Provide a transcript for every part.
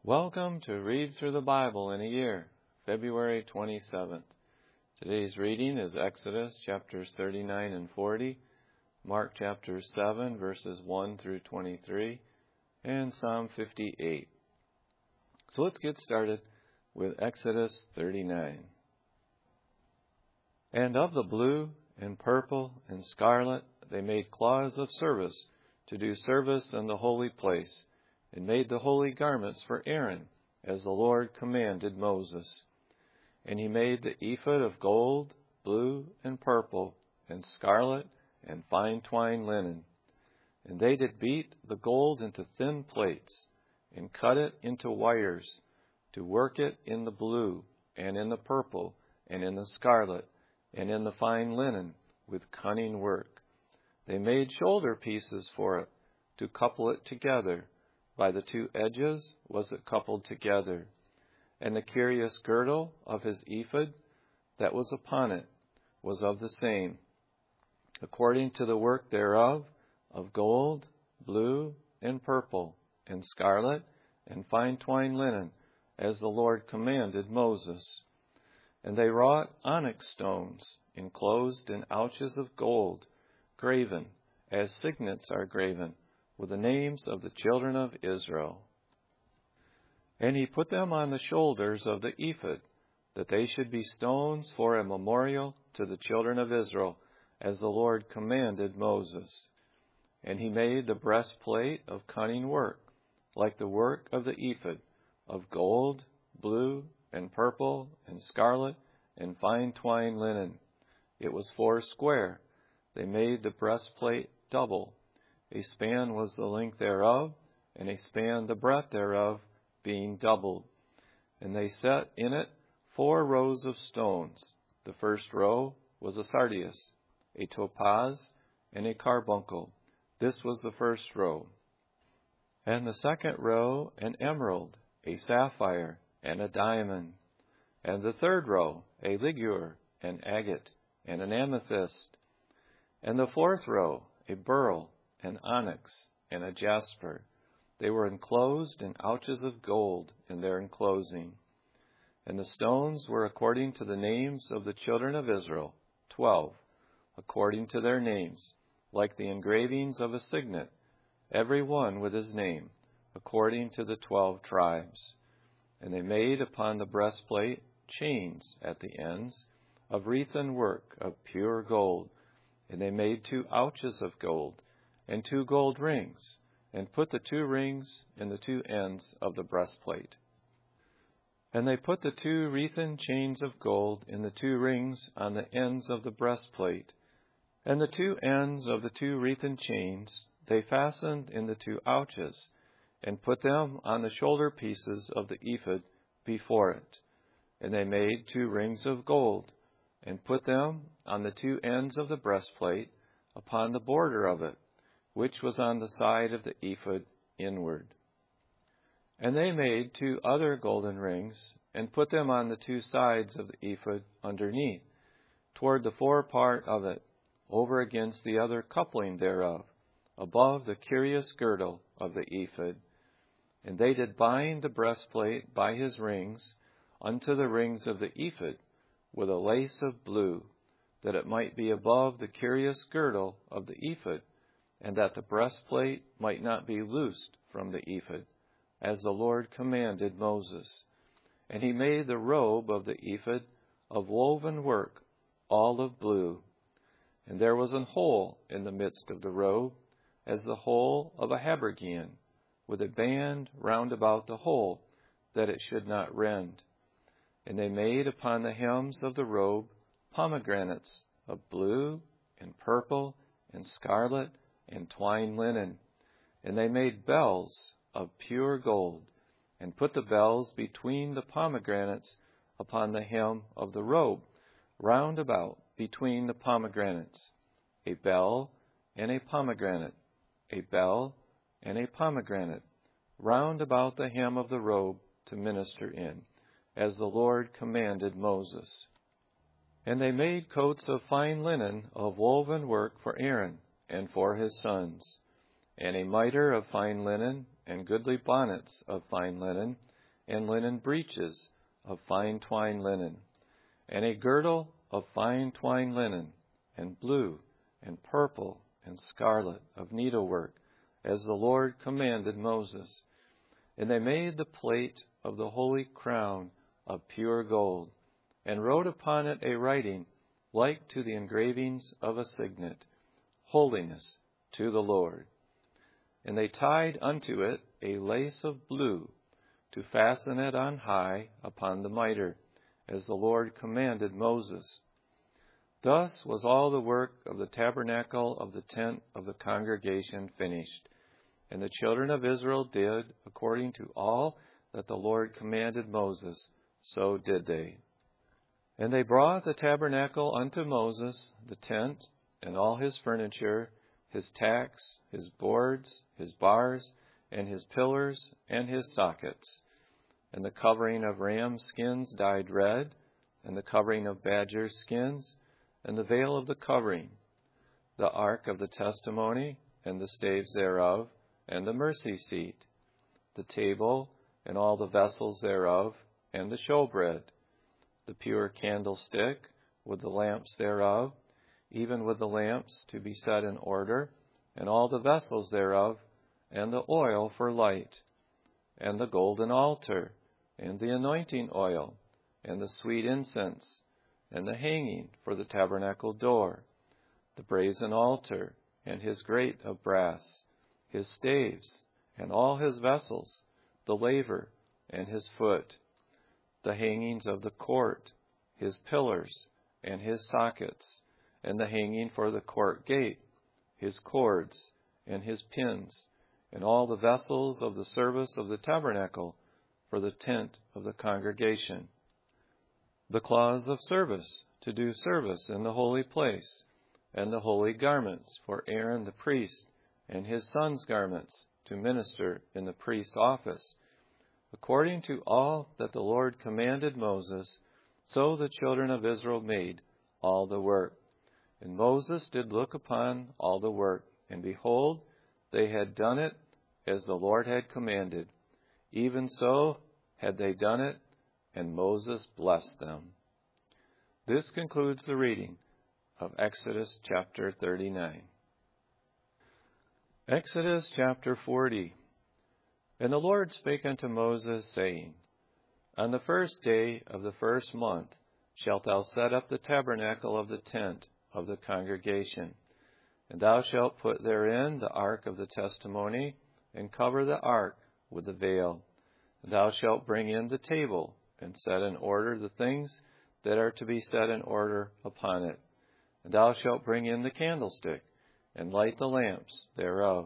Welcome to Read Through the Bible in a Year, February 27th. Today's reading is Exodus chapters 39 and 40, Mark chapter 7 verses 1 through 23, and Psalm 58. So let's get started with Exodus 39. And of the blue and purple and scarlet they made cloths of service to do service in the holy place, and made the holy garments for Aaron, as the Lord commanded Moses. And he made the ephod of gold, blue, and purple, and scarlet, and fine twined linen. And they did beat the gold into thin plates, and cut it into wires, to work it in the blue, and in the purple, and in the scarlet, and in the fine linen, with cunning work. They made shoulder pieces for it, to couple it together. By the two edges was it coupled together. And the curious girdle of his ephod that was upon it was of the same, according to the work thereof, of gold, blue, and purple, and scarlet, and fine twined linen, as the Lord commanded Moses. And they wrought onyx stones, enclosed in ouches of gold, graven, as signets are graven, with the names of the children of Israel. And he put them on the shoulders of the ephod, that they should be stones for a memorial to the children of Israel, as the Lord commanded Moses. And he made the breastplate of cunning work, like the work of the ephod, of gold, blue, and purple, and scarlet, and fine twined linen. It was 4 square. They made the breastplate double. A span was the length thereof, and a span the breadth thereof, being doubled. And they set in it 4 rows of stones. The first row was a sardius, a topaz, and a carbuncle. This was the first row. And the second row an emerald, a sapphire, and a diamond. And the third row a ligure, an agate, and an amethyst. And the fourth row a beryl, an onyx, and a jasper. They were enclosed in ouches of gold in their enclosing. And the stones were according to the names of the children of Israel, 12, according to their names, like the engravings of a signet, every one with his name, according to the 12 tribes. And they made upon the breastplate chains at the ends, of wreathen work of pure gold. And they made 2 ouches of gold, and 2 gold rings, and put the 2 rings in the 2 ends of the breastplate. And they put the 2 wreathen chains of gold in the 2 rings on the ends of the breastplate, and the 2 ends of the 2 wreathen chains they fastened in the 2 ouches, and put them on the shoulder pieces of the ephod before it. And they made 2 rings of gold, and put them on the 2 ends of the breastplate, upon the border of it, which was on the side of the ephod inward. And they made 2 other golden rings, and put them on the 2 sides of the ephod underneath, toward the forepart of it, over against the other coupling thereof, above the curious girdle of the ephod. And they did bind the breastplate by his rings unto the rings of the ephod, with a lace of blue, that it might be above the curious girdle of the ephod, and that the breastplate might not be loosed from the ephod, as the Lord commanded Moses. And he made the robe of the ephod of woven work, all of blue. And there was an hole in the midst of the robe, as the hole of a habergeon, with a band round about the hole, that it should not rend. And they made upon the hems of the robe pomegranates of blue, and purple, and scarlet, and twined linen. And they made bells of pure gold, and put the bells between the pomegranates upon the hem of the robe, round about between the pomegranates, a bell and a pomegranate, a bell and a pomegranate, round about the hem of the robe to minister in, as the Lord commanded Moses. And they made coats of fine linen of woven work for Aaron and for his sons, and a mitre of fine linen, and goodly bonnets of fine linen, and linen breeches of fine twined linen, and a girdle of fine twined linen, and blue, and purple, and scarlet of needlework, as the Lord commanded Moses. And they made the plate of the holy crown of pure gold, and wrote upon it a writing like to the engravings of a signet, Holiness to the Lord. And they tied unto it a lace of blue, to fasten it on high upon the mitre, as the Lord commanded Moses. Thus was all the work of the tabernacle of the tent of the congregation finished. And the children of Israel did according to all that the Lord commanded Moses, so did they. And they brought the tabernacle unto Moses, the tent, and all his furniture, his tacks, his boards, his bars, and his pillars, and his sockets, and the covering of ram skins dyed red, and the covering of badger skins, and the veil of the covering, the ark of the testimony, and the staves thereof, and the mercy seat, the table, and all the vessels thereof, and the showbread, the pure candlestick, with the lamps thereof, even with the lamps to be set in order, and all the vessels thereof, and the oil for light, and the golden altar, and the anointing oil, and the sweet incense, and the hanging for the tabernacle door, the brazen altar, and his grate of brass, his staves, and all his vessels, the laver, and his foot, the hangings of the court, his pillars, and his sockets, and the hanging for the court gate, his cords, and his pins, and all the vessels of the service of the tabernacle for the tent of the congregation. The cloths of service, to do service in the holy place, and the holy garments for Aaron the priest, and his sons' garments, to minister in the priest's office. According to all that the Lord commanded Moses, so the children of Israel made all the work. And Moses did look upon all the work, and behold, they had done it as the Lord had commanded. Even so had they done it, and Moses blessed them. This concludes the reading of Exodus chapter 39. Exodus chapter 40. And the Lord spake unto Moses, saying, On the first day of the first month shalt thou set up the tabernacle of the tent of the congregation. And thou shalt put therein the ark of the testimony, and cover the ark with the veil. And thou shalt bring in the table, and set in order the things that are to be set in order upon it. And thou shalt bring in the candlestick, and light the lamps thereof.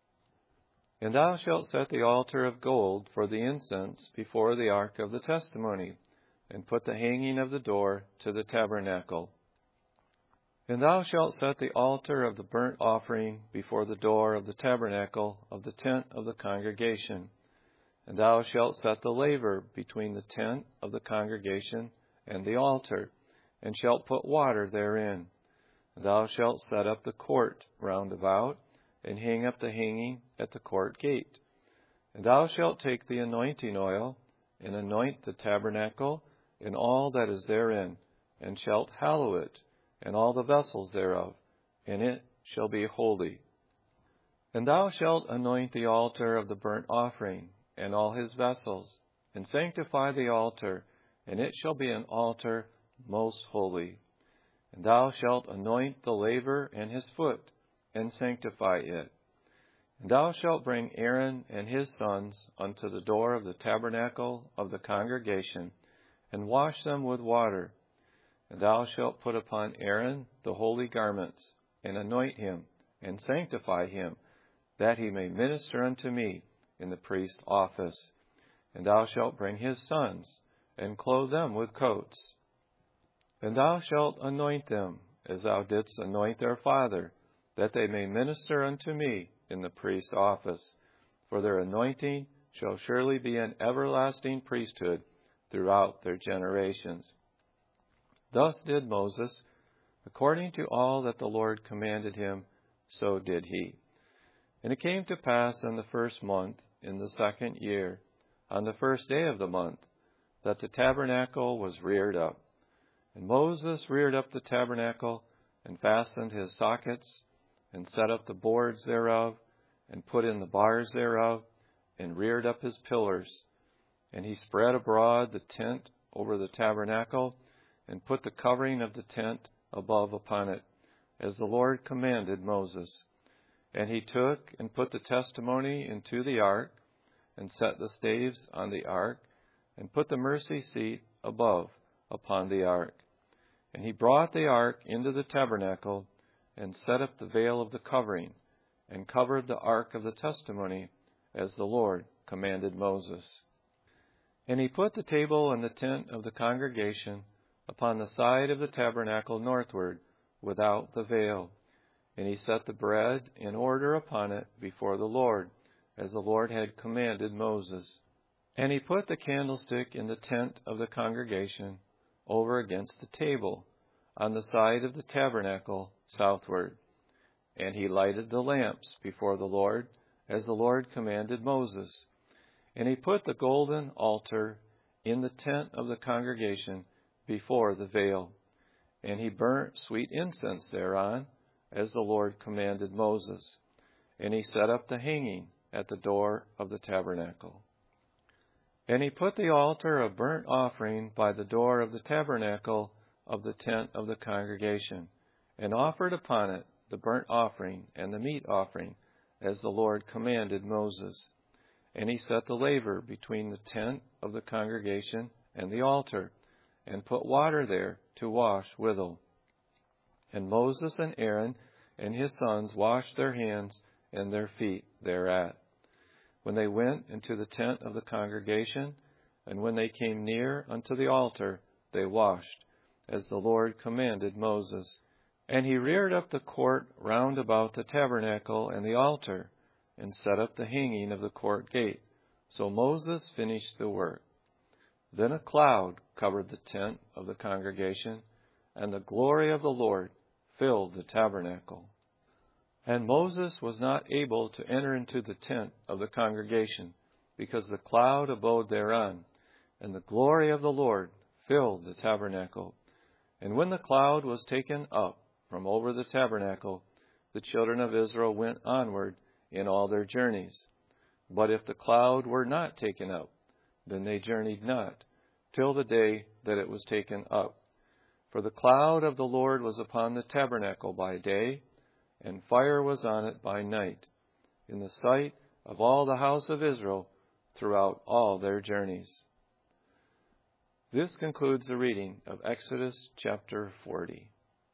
And thou shalt set the altar of gold for the incense before the ark of the testimony, and put the hanging of the door to the tabernacle. And thou shalt set the altar of the burnt offering before the door of the tabernacle of the tent of the congregation. And thou shalt set the laver between the tent of the congregation and the altar, and shalt put water therein. And thou shalt set up the court round about, and hang up the hanging at the court gate. And thou shalt take the anointing oil, and anoint the tabernacle, and all that is therein, and shalt hallow it, and all the vessels thereof, and it shall be holy. And thou shalt anoint the altar of the burnt offering, and all his vessels, and sanctify the altar, and it shall be an altar most holy. And thou shalt anoint the laver and his foot, and sanctify it. And thou shalt bring Aaron and his sons unto the door of the tabernacle of the congregation, and wash them with water. And thou shalt put upon Aaron the holy garments, and anoint him, and sanctify him, that he may minister unto me in the priest's office. And thou shalt bring his sons, and clothe them with coats. And thou shalt anoint them, as thou didst anoint their father, that they may minister unto me in the priest's office. For their anointing shall surely be an everlasting priesthood throughout their generations. Thus did Moses, according to all that the Lord commanded him, so did he. And it came to pass in the first month, in the second year, on the first day of the month, that the tabernacle was reared up. And Moses reared up the tabernacle, and fastened his sockets, and set up the boards thereof, and put in the bars thereof, and reared up his pillars. And he spread abroad the tent over the tabernacle, and put the covering of the tent above upon it, as the Lord commanded Moses. And he took and put the testimony into the ark, and set the staves on the ark, and put the mercy seat above upon the ark. And he brought the ark into the tabernacle, and set up the veil of the covering, and covered the ark of the testimony, as the Lord commanded Moses. And he put the table and the tent of the congregation upon the side of the tabernacle northward, without the veil. And he set the bread in order upon it before the Lord, as the Lord had commanded Moses. And he put the candlestick in the tent of the congregation, over against the table, on the side of the tabernacle southward. And he lighted the lamps before the Lord, as the Lord commanded Moses. And he put the golden altar in the tent of the congregation before the veil. And he burnt sweet incense thereon, as the Lord commanded Moses. And he set up the hanging at the door of the tabernacle. And he put the altar of burnt offering by the door of the tabernacle of the tent of the congregation, and offered upon it the burnt offering and the meat offering, as the Lord commanded Moses. And he set the laver between the tent of the congregation and the altar, and put water there to wash withal. And Moses and Aaron and his sons washed their hands and their feet thereat, when they went into the tent of the congregation, and when they came near unto the altar, they washed, as the Lord commanded Moses. And he reared up the court round about the tabernacle and the altar, and set up the hanging of the court gate. So Moses finished the work. Then a cloud covered the tent of the congregation, and the glory of the Lord filled the tabernacle. And Moses was not able to enter into the tent of the congregation, because the cloud abode thereon, and the glory of the Lord filled the tabernacle. And when the cloud was taken up from over the tabernacle, the children of Israel went onward in all their journeys. But if the cloud were not taken up, then they journeyed not, till the day that it was taken up. For the cloud of the Lord was upon the tabernacle by day, and fire was on it by night, in the sight of all the house of Israel throughout all their journeys. This concludes the reading of Exodus chapter 40.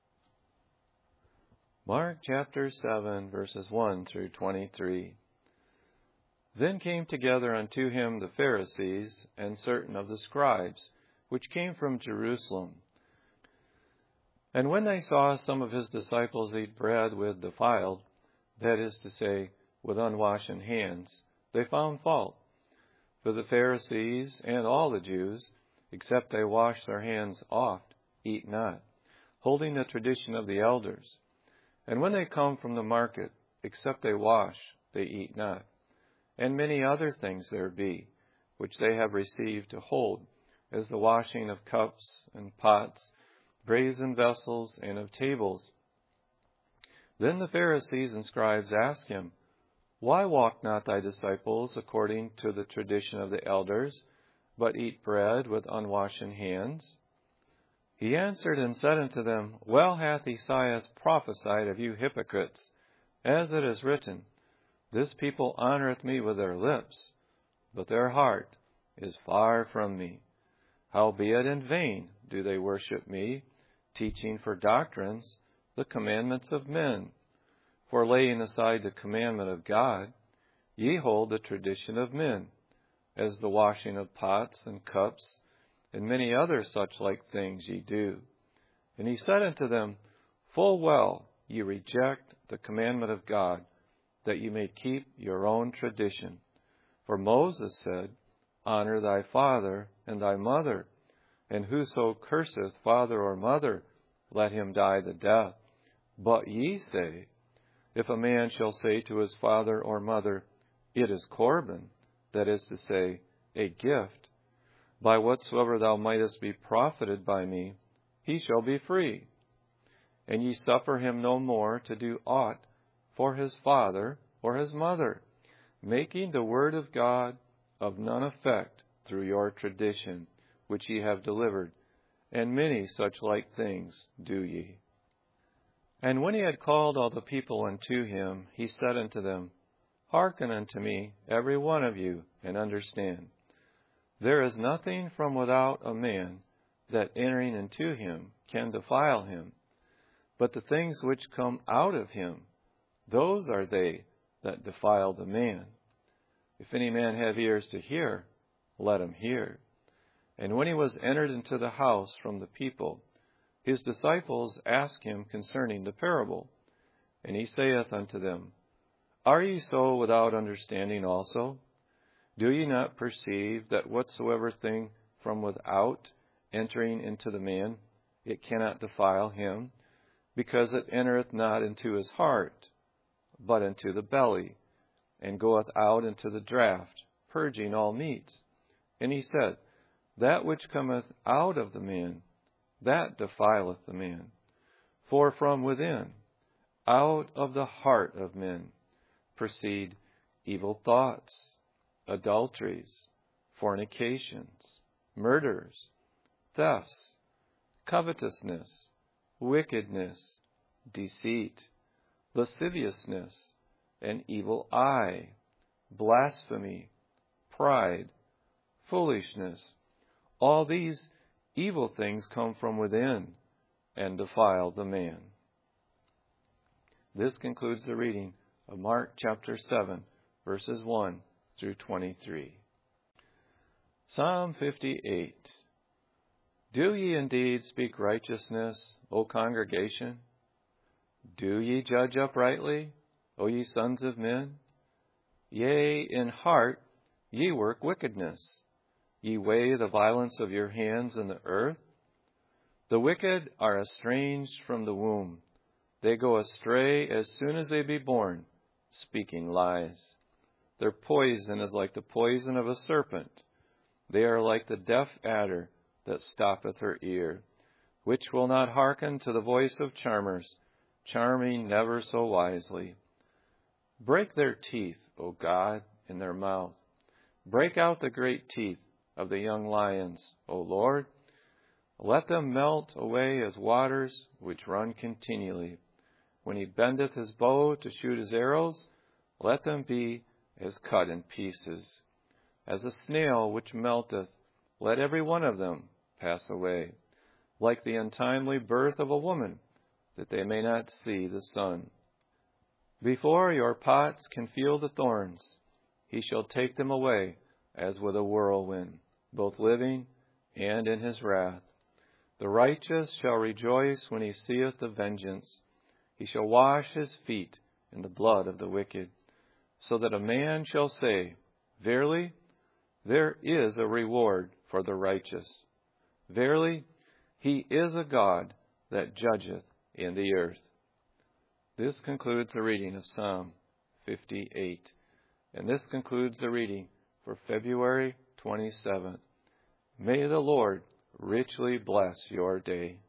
Mark chapter 7, verses 1 through 23. Then came together unto him the Pharisees and certain of the scribes, which came from Jerusalem. And when they saw some of his disciples eat bread with defiled, that is to say, with unwashen hands, they found fault. For the Pharisees and all the Jews, except they wash their hands oft, eat not, holding the tradition of the elders. And when they come from the market, except they wash, they eat not. And many other things there be, which they have received to hold, as the washing of cups and pots, brazen vessels, and of tables. Then the Pharisees and scribes asked him, Why walk not thy disciples according to the tradition of the elders, but eat bread with unwashen hands? He answered and said unto them, Well hath Esaias prophesied of you hypocrites, as it is written, This people honoureth me with their lips, but their heart is far from me. Howbeit in vain do they worship me, teaching for doctrines the commandments of men. For laying aside the commandment of God, ye hold the tradition of men, as the washing of pots and cups, and many other such like things ye do. And he said unto them, Full well ye reject the commandment of God, that ye may keep your own tradition. For Moses said, Honour thy father and thy mother, and whoso curseth father or mother, let him die the death. But ye say, If a man shall say to his father or mother, It is Corban, that is to say, a gift, by whatsoever thou mightest be profited by me, he shall be free. And ye suffer him no more to do aught for his father or his mother, making the word of God of none effect through your tradition, which ye have delivered, and many such like things do ye. And when he had called all the people unto him, he said unto them, Hearken unto me, every one of you, and understand. There is nothing from without a man that entering into him can defile him, but the things which come out of him, those are they that defile the man. If any man have ears to hear, let him hear. And when he was entered into the house from the people, his disciples asked him concerning the parable. And he saith unto them, Are ye so without understanding also? Do ye not perceive that whatsoever thing from without entering into the man, it cannot defile him, because it entereth not into his heart, but into the belly, and goeth out into the draught, purging all meats? And he said, That which cometh out of the man, that defileth the man. For from within, out of the heart of men, proceed evil thoughts, adulteries, fornications, murders, thefts, covetousness, wickedness, deceit, lasciviousness, an evil eye, blasphemy, pride, foolishness. All these evil things come from within and defile the man. This concludes the reading of Mark chapter 7, verses 1 through 23. Psalm 58. Do ye indeed speak righteousness, O congregation? Do ye judge uprightly, O ye sons of men? Yea, in heart ye work wickedness. Ye weigh the violence of your hands in the earth. The wicked are estranged from the womb. They go astray as soon as they be born, speaking lies. Their poison is like the poison of a serpent. They are like the deaf adder that stoppeth her ear, which will not hearken to the voice of charmers, charming never so wisely. Break their teeth, O God, in their mouth. Break out the great teeth of the young lions, O Lord. Let them melt away as waters which run continually. When he bendeth his bow to shoot his arrows, let them be as cut in pieces. As a snail which melteth, let every one of them pass away, like the untimely birth of a woman, that they may not see the sun. Before your pots can feel the thorns, he shall take them away as with a whirlwind, both living and in his wrath. The righteous shall rejoice when he seeth the vengeance. He shall wash his feet in the blood of the wicked, so that a man shall say, Verily, there is a reward for the righteous. Verily, he is a God that judgeth in the earth. This concludes the reading of Psalm 58. And this concludes the reading for February 27th. May the Lord richly bless your day.